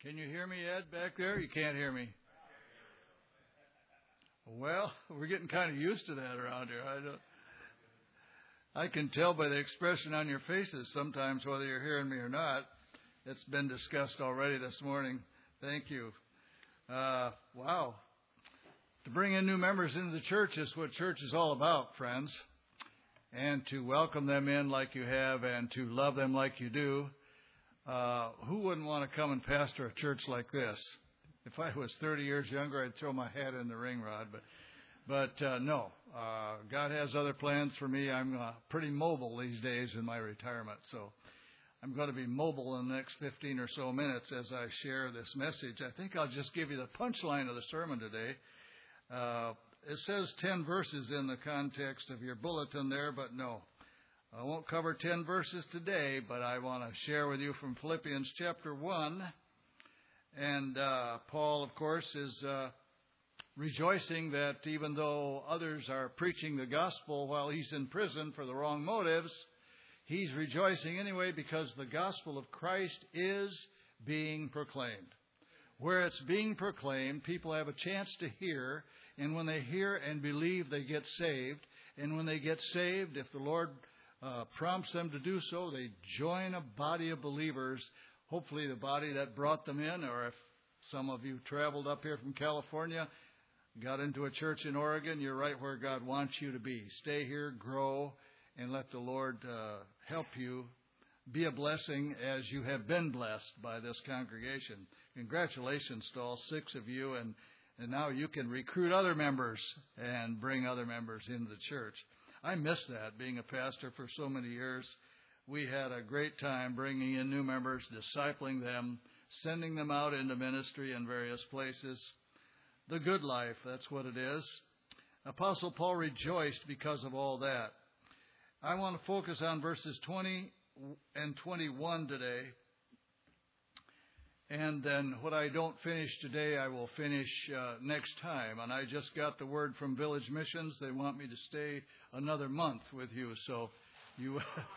Can you hear me, Ed, back there? You can't hear me. Well, we're getting kind of used to that around here. I can tell by the expression on your faces sometimes whether you're hearing me or not. It's been discussed already this morning. Thank you. Wow. To bring in new members into the church is what church is all about, friends. And to welcome them in like you have and to love them like you do. Who wouldn't want to come and pastor a church like this? If I was 30 years younger, I'd throw my hat in the ring, Rod. But no, God has other plans for me. I'm pretty mobile these days in my retirement. So I'm going to be mobile in the next 15 or so minutes as I share this message. I think I'll just give you the punchline of the sermon today. It says 10 verses in the context of your bulletin there, but no. I won't cover 10 verses today, but I want to share with you from Philippians chapter 1. And Paul, of course, is rejoicing that even though others are preaching the gospel while he's in prison for the wrong motives, he's rejoicing anyway because the gospel of Christ is being proclaimed. Where it's being proclaimed, people have a chance to hear, and when they hear and believe, they get saved. And when they get saved, if the Lord prompts them to do so, they join a body of believers, hopefully the body that brought them in, or if some of you traveled up here from California, got into a church in Oregon, you're right where God wants you to be. Stay here, grow, and let the Lord help you be a blessing as you have been blessed by this congregation. Congratulations to all 6 of you, and now you can recruit other members and bring other members into the church. I miss that, being a pastor for so many years. We had a great time bringing in new members, discipling them, sending them out into ministry in various places. The good life, that's what it is. Apostle Paul rejoiced because of all that. I want to focus on verses 20 and 21 today. And then what I don't finish today, I will finish next time. And I just got the word from Village Missions. They want me to stay another month with you. So you...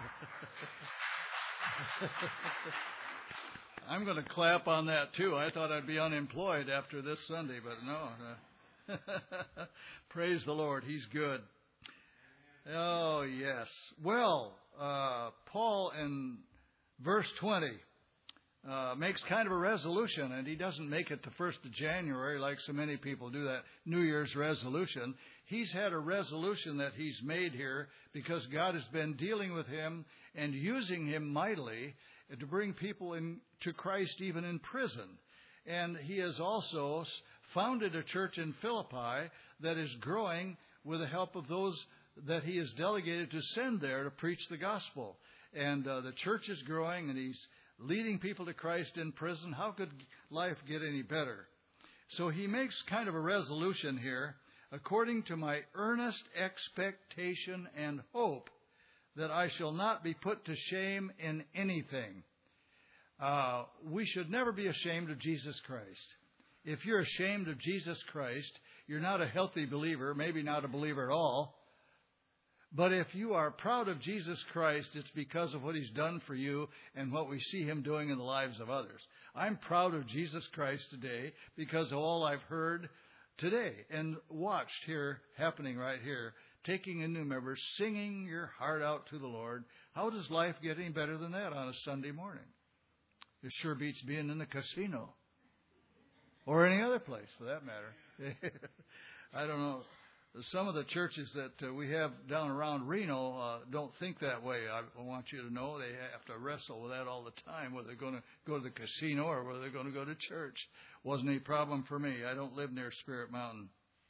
I'm going to clap on that too. I thought I'd be unemployed after this Sunday, but no. Praise the Lord. He's good. Oh, yes. Well, Paul in verse 20... makes kind of a resolution, and he doesn't make it the 1st of January like so many people do, that New Year's resolution. He's had a resolution that he's made here because God has been dealing with him and using him mightily to bring people to Christ even in prison. And he has also founded a church in Philippi that is growing with the help of those that he has delegated to send there to preach the gospel. And the church is growing, and he's leading people to Christ in prison. How could life get any better? So he makes kind of a resolution here. According to my earnest expectation and hope that I shall not be put to shame in anything. We should never be ashamed of Jesus Christ. If you're ashamed of Jesus Christ, you're not a healthy believer, maybe not a believer at all. But if you are proud of Jesus Christ, it's because of what he's done for you and what we see him doing in the lives of others. I'm proud of Jesus Christ today because of all I've heard today and watched here, happening right here, taking in new members, singing your heart out to the Lord. How does life get any better than that on a Sunday morning? It sure beats being in the casino or any other place for that matter. I don't know. Some of the churches that we have down around Reno don't think that way. I want you to know they have to wrestle with that all the time, whether they're going to go to the casino or whether they're going to go to church. Wasn't any problem for me. I don't live near Spirit Mountain.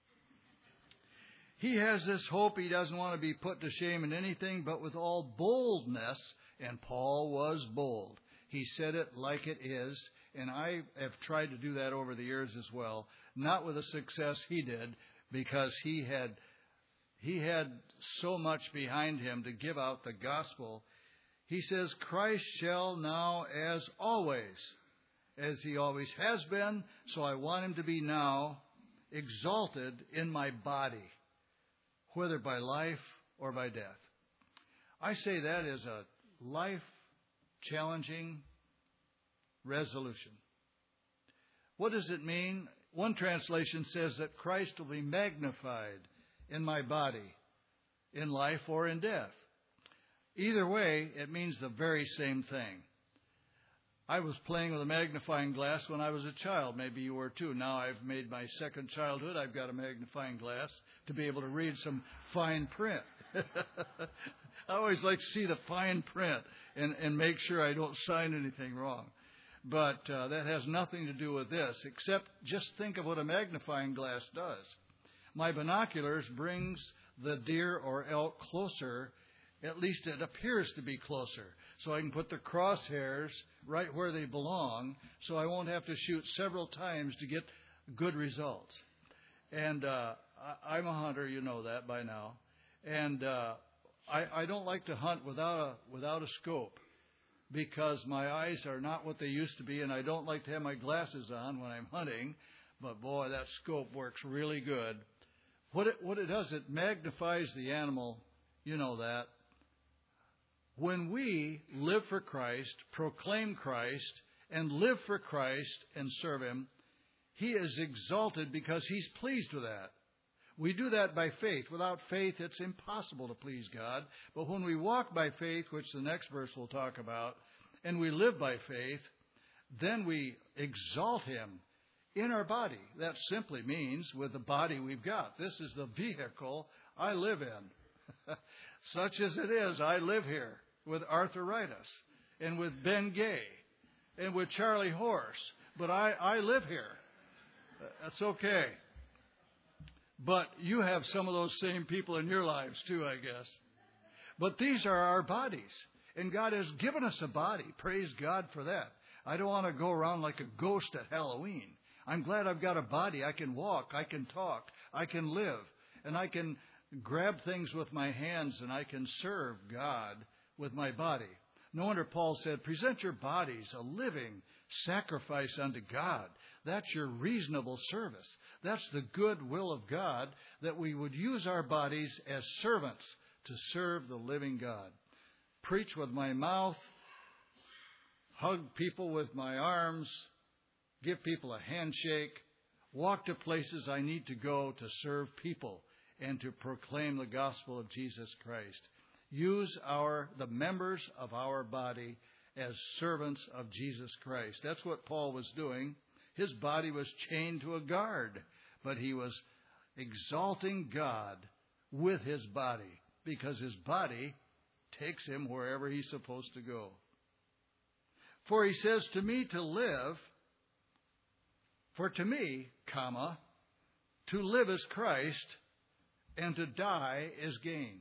He has this hope. He doesn't want to be put to shame in anything, but with all boldness, and Paul was bold. He said it like it is, and I have tried to do that over the years as well, not with the success he did, because he had so much behind him to give out the gospel. He says, Christ shall now as always, as he always has been, so I want him to be now exalted in my body, whether by life or by death. I say that is a life-challenging resolution. What does it mean? One translation says that Christ will be magnified in my body, in life or in death. Either way, it means the very same thing. I was playing with a magnifying glass when I was a child. Maybe you were too. Now I've made my second childhood. I've got a magnifying glass to be able to read some fine print. I always like to see the fine print and make sure I don't sign anything wrong. But that has nothing to do with this, except just think of what a magnifying glass does. My binoculars brings the deer or elk closer. At least it appears to be closer. So I can put the crosshairs right where they belong, so I won't have to shoot several times to get good results. And I'm a hunter, you know that by now. And I don't like to hunt without a scope, because my eyes are not what they used to be, and I don't like to have my glasses on when I'm hunting. But boy, that scope works really good. What it does, it magnifies the animal, you know that. When we live for Christ, proclaim Christ, and live for Christ and serve Him, He is exalted because He's pleased with that. We do that by faith. Without faith, it's impossible to please God. But when we walk by faith, which the next verse will talk about, and we live by faith, then we exalt Him in our body. That simply means with the body we've got. This is the vehicle I live in. Such as it is, I live here with arthritis and with Ben Gay and with Charlie Horse. But I live here. That's okay. But you have some of those same people in your lives too, I guess. But these are our bodies. And God has given us a body. Praise God for that. I don't want to go around like a ghost at Halloween. I'm glad I've got a body. I can walk. I can talk. I can live. And I can grab things with my hands, and I can serve God with my body. No wonder Paul said, present your bodies a living sacrifice unto God. That's your reasonable service. That's the good will of God, that we would use our bodies as servants to serve the living God. Preach with my mouth, hug people with my arms, give people a handshake, walk to places I need to go to serve people and to proclaim the gospel of Jesus Christ. Use the members of our body as servants of Jesus Christ. That's what Paul was doing. His body was chained to a guard, but he was exalting God with his body, because his body takes him wherever he's supposed to go. For he says, to me to live, for to me, to live is Christ, and to die is gain.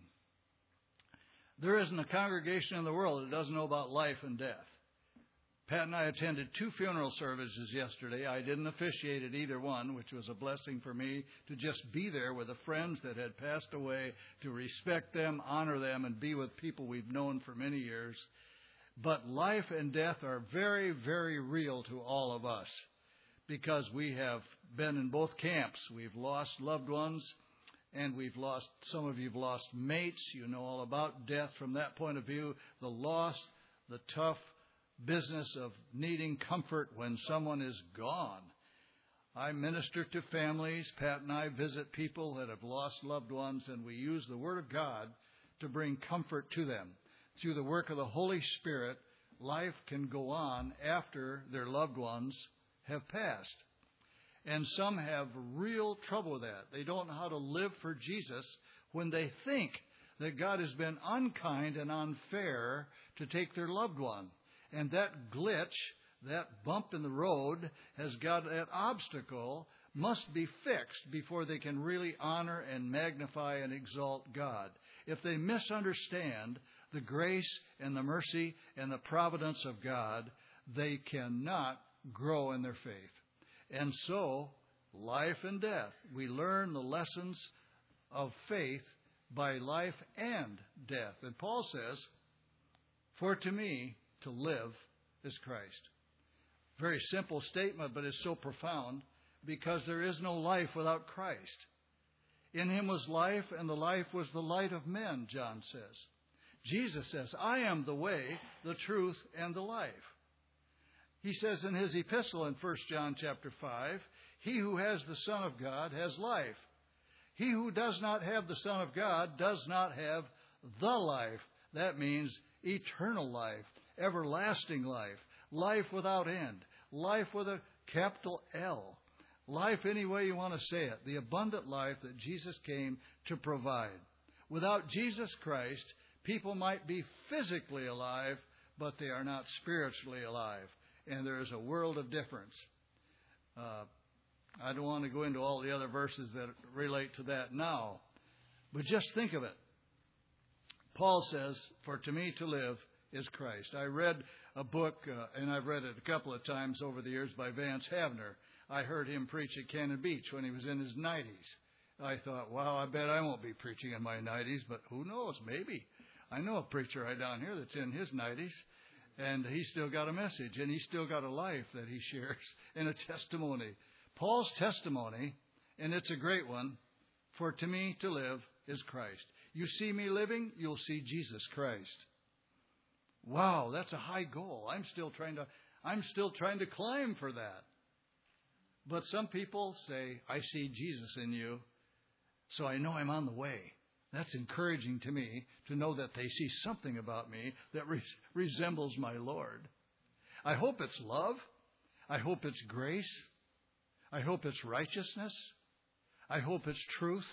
There isn't a congregation in the world that doesn't know about life and death. Pat and I attended 2 funeral services yesterday. I didn't officiate at either one, which was a blessing for me to just be there with the friends that had passed away, to respect them, honor them, and be with people we've known for many years. But life and death are very, very real to all of us, because we have been in both camps. We've lost loved ones, and some of you have lost mates. You know all about death from that point of view. The loss, the tough business of needing comfort when someone is gone. I minister to families. Pat and I visit people that have lost loved ones, and we use the Word of God to bring comfort to them. Through the work of the Holy Spirit, life can go on after their loved ones have passed. And some have real trouble with that. They don't know how to live for Jesus when they think that God has been unkind and unfair to take their loved one. And that glitch, that bump in the road, has got that obstacle, must be fixed before they can really honor and magnify and exalt God. If they misunderstand the grace and the mercy and the providence of God, they cannot grow in their faith. And so, life and death, we learn the lessons of faith by life and death. And Paul says, for to me, to live is Christ. Very simple statement, but it's so profound, because there is no life without Christ. In him was life, and the life was the light of men, John says. Jesus says, I am the way, the truth, and the life. He says in his epistle in 1 John chapter 5, he who has the Son of God has life. He who does not have the Son of God does not have the life. That means eternal life, everlasting life, life without end, life with a capital L. Life any way you want to say it. The abundant life that Jesus came to provide. Without Jesus Christ, people might be physically alive, but they are not spiritually alive. And there is a world of difference. I don't want to go into all the other verses that relate to that now. But just think of it. Paul says, for to me to live is Christ. I read a book, and I've read it a couple of times over the years, by Vance Havner. I heard him preach at Cannon Beach when he was in his 90s. I thought, wow, I bet I won't be preaching in my 90s, but who knows, maybe. I know a preacher right down here that's in his 90s, and he's still got a message, and he's still got a life that he shares and a testimony. Paul's testimony, and it's a great one, for to me to live is Christ. You see me living, you'll see Jesus Christ. Wow, that's a high goal. I'm still trying to climb for that. But some people say, I see Jesus in you, so I know I'm on the way. That's encouraging to me to know that they see something about me that resembles my Lord. I hope it's love. I hope it's grace. I hope it's righteousness. I hope it's truth.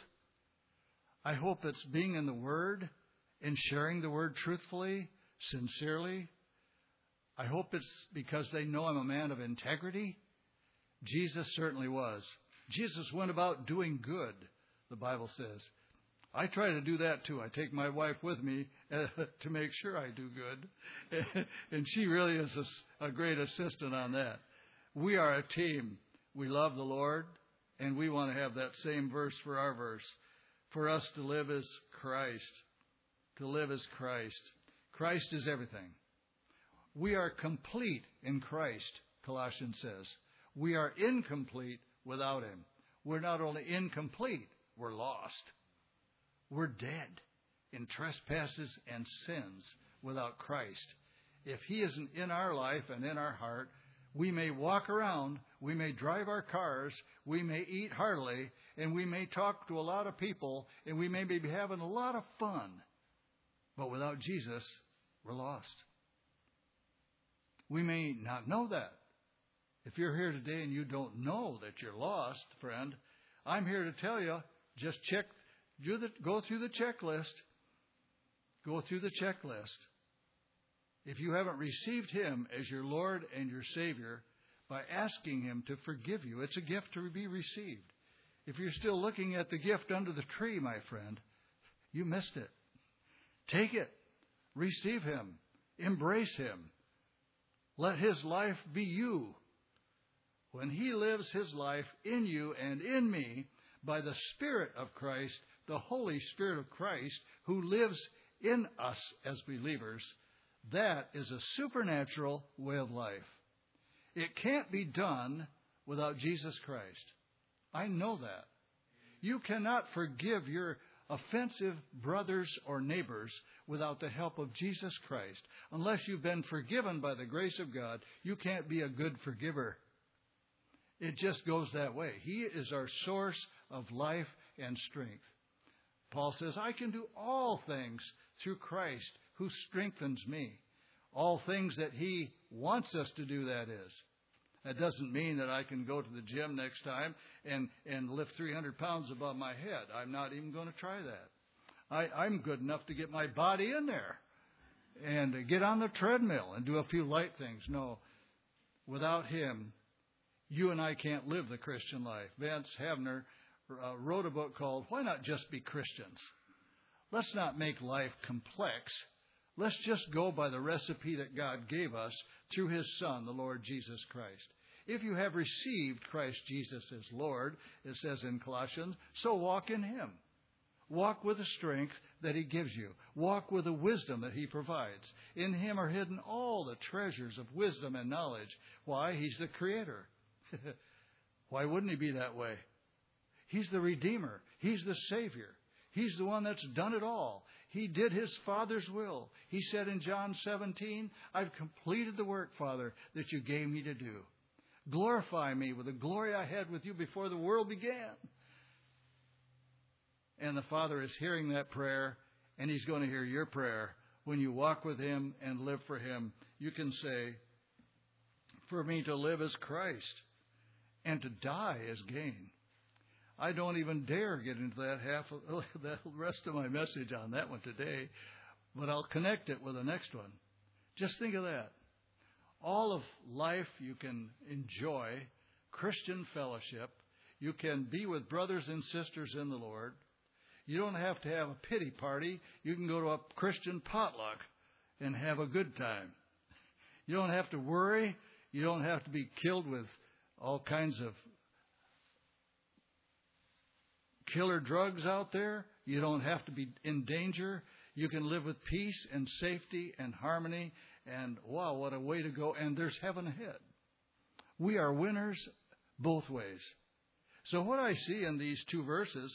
I hope it's being in the Word and sharing the Word truthfully, sincerely. I hope it's because they know I'm a man of integrity. Jesus certainly was. Jesus went about doing good, the Bible says. I try to do that too. I take my wife with me to make sure I do good. And she really is a great assistant on that. We are a team. We love the Lord, and we want to have that same verse for our verse. For us to live is Christ. To live is Christ. Christ is everything. We are complete in Christ, Colossians says. We are incomplete without Him. We're not only incomplete, we're lost. We're dead in trespasses and sins without Christ. If He isn't in our life and in our heart, we may walk around, we may drive our cars, we may eat heartily, and we may talk to a lot of people, and we may be having a lot of fun. But without Jesus, we're lost. We may not know that. If you're here today and you don't know that you're lost, friend, I'm here to tell you, just go through the checklist. Go through the checklist. If you haven't received Him as your Lord and your Savior, by asking Him to forgive you, it's a gift to be received. If you're still looking at the gift under the tree, my friend, you missed it. Take it. Receive Him. Embrace Him. Let His life be you. When He lives His life in you and in me by the Spirit of Christ, the Holy Spirit of Christ, who lives in us as believers, that is a supernatural way of life. It can't be done without Jesus Christ. I know that. You cannot forgive your offensive brothers or neighbors without the help of Jesus Christ. Unless you've been forgiven by the grace of God, you can't be a good forgiver. It just goes that way. He is our source of life and strength. Paul says, I can do all things through Christ who strengthens me. All things that He wants us to do, that is. That doesn't mean that I can go to the gym next time and lift 300 pounds above my head. I'm not even going to try that. I'm good enough to get my body in there and get on the treadmill and do a few light things. No, without Him, you and I can't live the Christian life. Vance Havner wrote a book called Why Not Just Be Christians? Let's not make life complex. Let's just go by the recipe that God gave us through His Son, the Lord Jesus Christ. If you have received Christ Jesus as Lord, it says in Colossians, so walk in Him. Walk with the strength that He gives you. Walk with the wisdom that He provides. In Him are hidden all the treasures of wisdom and knowledge. Why? He's the Creator. Why wouldn't He be that way? He's the Redeemer. He's the Savior. He's the one that's done it all. He did his Father's will. He said in John 17, I've completed the work, Father, that you gave me to do. Glorify me with the glory I had with you before the world began. And the Father is hearing that prayer, and He's going to hear your prayer. When you walk with Him and live for Him, you can say, for me to live is Christ, and to die is gain. I don't even dare get into that rest of my message on that one today, but I'll connect it with the next one. Just think of that. All of life you can enjoy, Christian fellowship. You can be with brothers and sisters in the Lord. You don't have to have a pity party. You can go to a Christian potluck and have a good time. You don't have to worry. You don't have to be killed with all kinds of killer drugs out there. You don't have to be in danger. You can live with peace and safety and harmony. And wow, what a way to go. And there's heaven ahead. We are winners both ways. So what I see in these two verses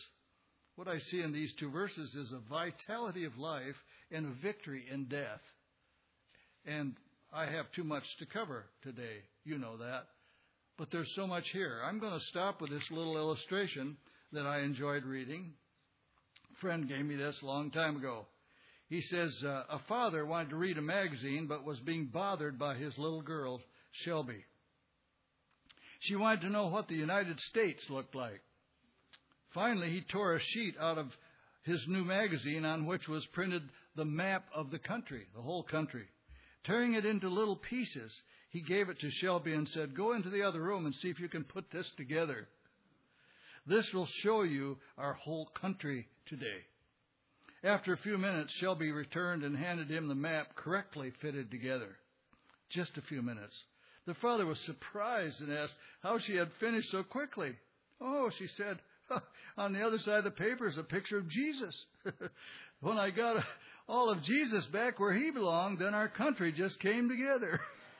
is a vitality of life and a victory in death. And I have too much to cover today. You know that. But there's so much here. I'm going to stop with this little illustration that I enjoyed reading. A friend gave me this a long time ago. He says, a father wanted to read a magazine but was being bothered by his little girl, Shelby. She wanted to know what the United States looked like. Finally, he tore a sheet out of his new magazine on which was printed the map of the country, the whole country. Tearing it into little pieces, he gave it to Shelby and said, go into the other room and see if you can put this together. This will show you our whole country today. After a few minutes, Shelby returned and handed him the map correctly fitted together. Just a few minutes. The father was surprised and asked how she had finished so quickly. Oh, she said, on the other side of the paper is a picture of Jesus. When I got all of Jesus back where he belonged, then our country just came together.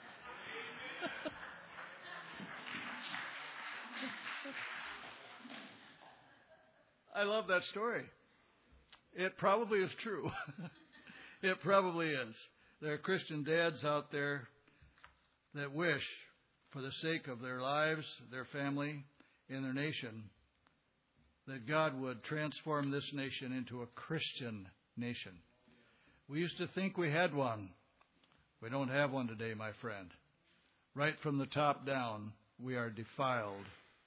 I love that story. It probably is true. It probably is. There are Christian dads out there that wish, for the sake of their lives, their family, and their nation, that God would transform this nation into a Christian nation. We used to think we had one. We don't have one today, my friend. Right from the top down, we are defiled.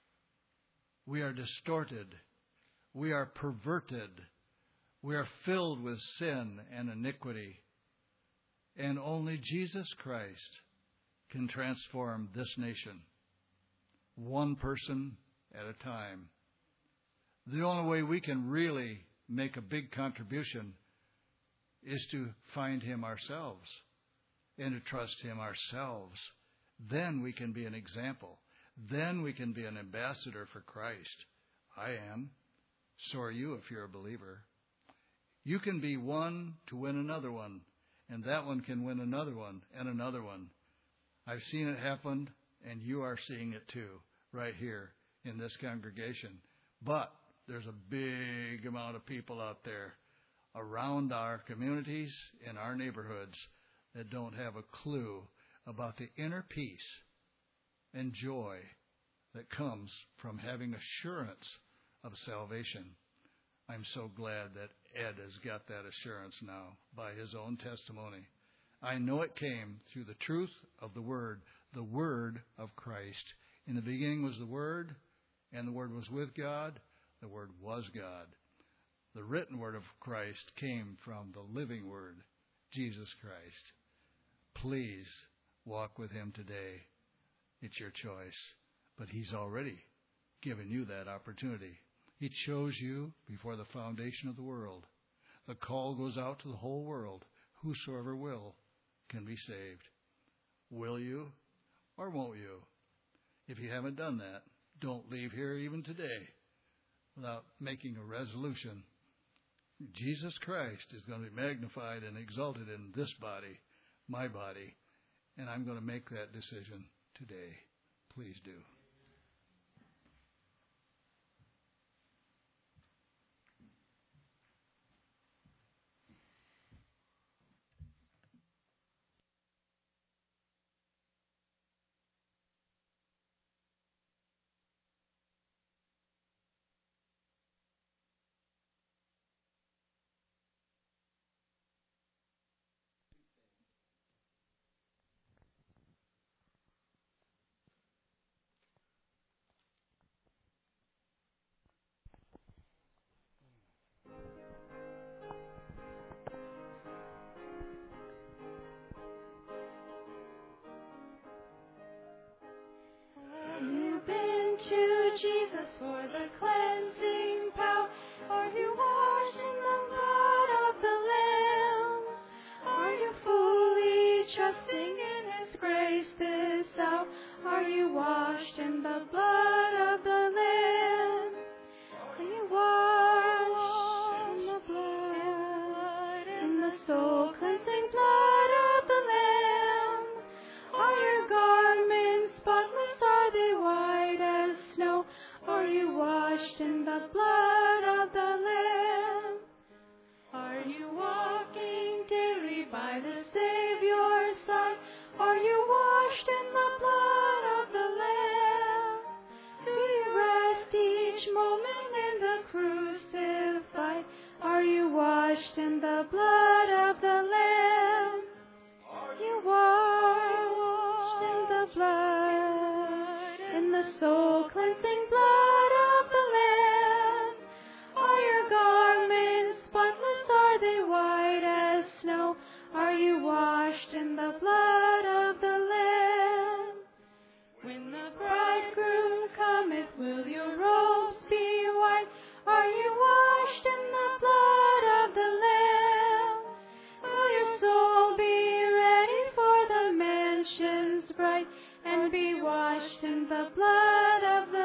We are distorted. We are perverted. We are filled with sin and iniquity. And only Jesus Christ can transform this nation, one person at a time. The only way we can really make a big contribution is to find Him ourselves and to trust Him ourselves. Then we can be an example. Then we can be an ambassador for Christ. I am. So are you if you're a believer. You can be one to win another one, and that one can win another one and another one. I've seen it happen, and you are seeing it too, right here in this congregation. But there's a big amount of people out there around our communities, in our neighborhoods, that don't have a clue about the inner peace and joy that comes from having assurance of salvation. I'm so glad that Ed has got that assurance now by his own testimony. I know it came through the truth of the Word of Christ. In the beginning was the Word, and the Word was with God. The Word was God. The written Word of Christ came from the living Word, Jesus Christ. Please walk with Him today. It's your choice. But He's already given you that opportunity. He chose you before the foundation of the world. The call goes out to the whole world. Whosoever will can be saved. Will you or won't you? If you haven't done that, don't leave here even today without making a resolution. Jesus Christ is going to be magnified and exalted in this body, my body, and I'm going to make that decision today. Please do. Jesus for the cleansing power? Are you washed in the blood of the Lamb? Are you fully trusting in His grace this hour? Are you washed in the blood of the Lamb? Are you washed in the blood, in the soul cleansing blood of the Lamb? Are your garments spotless? Are they white as snow? Are you washed in the blood of the Lamb? Are you walking daily by the Savior's side? Are you washed in the blood of the Lamb? Do you rest each moment in the crucified? Are you washed in the blood of the Lamb? Are you washed in the blood, in the soul cleansing blood of the Lamb? Are your garments spotless? Are they white as snow? Are you washed in the blood of the Lamb? When the bridegroom cometh, will your robes be white? Are you washed in the blood of the Lamb? Will your soul be ready for the mansions bright, and be washed in the blood of the